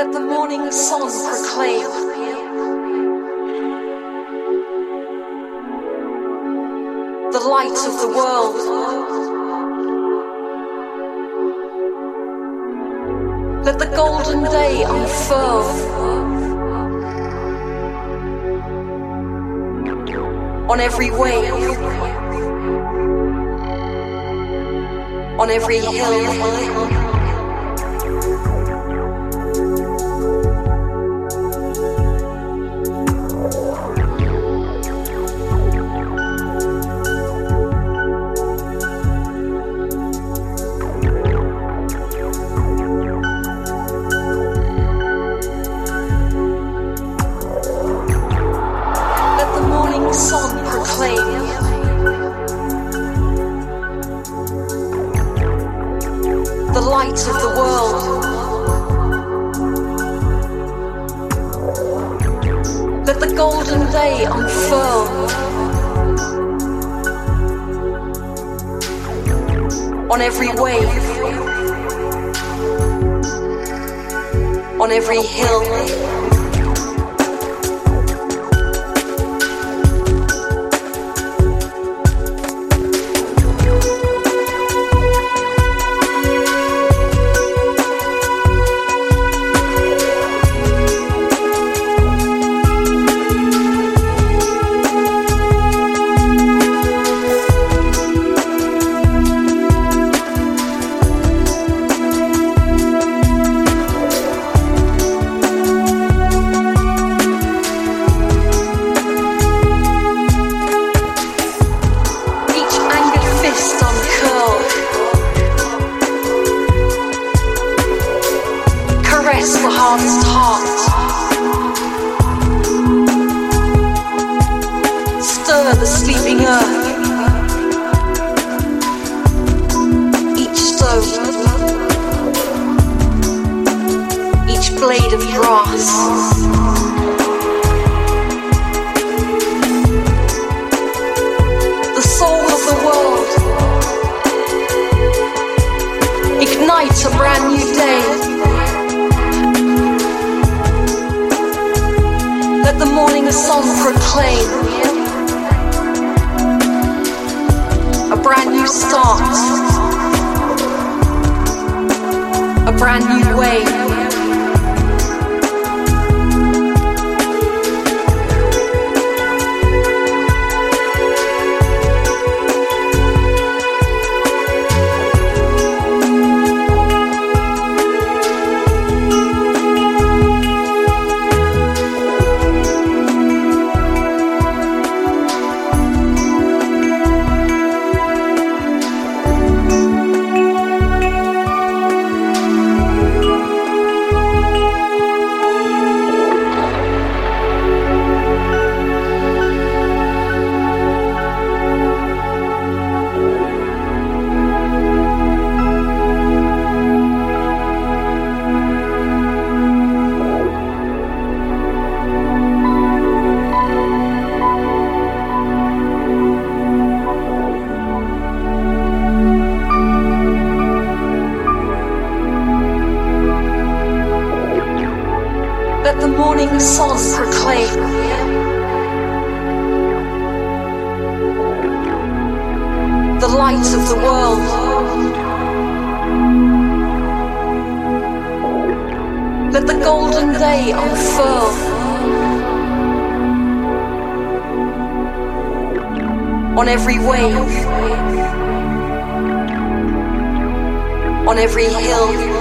Let the morning sun proclaim the light of the world. Let the golden day unfurl on every wave, on every hill. The light of the world. Let the golden day unfurl on every wave, on every hill. The hardest heart, stir the sleeping earth. Each stone, each blade of grass, the soul of the world. Ignite a brand new day. Let the morning sun proclaim a brand new start, a brand new way. Let the morning sun proclaim the light of the world. Let the golden day unfurl on every wave, on every hill.